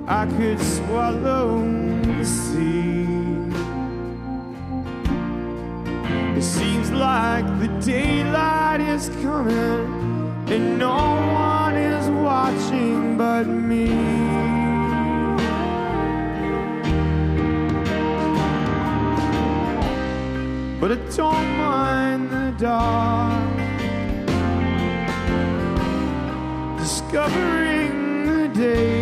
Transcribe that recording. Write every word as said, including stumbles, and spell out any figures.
or I could swallow the sea. It seems like the daylight is coming and no one is watching but me. But I don't mind the dark, discovering the day.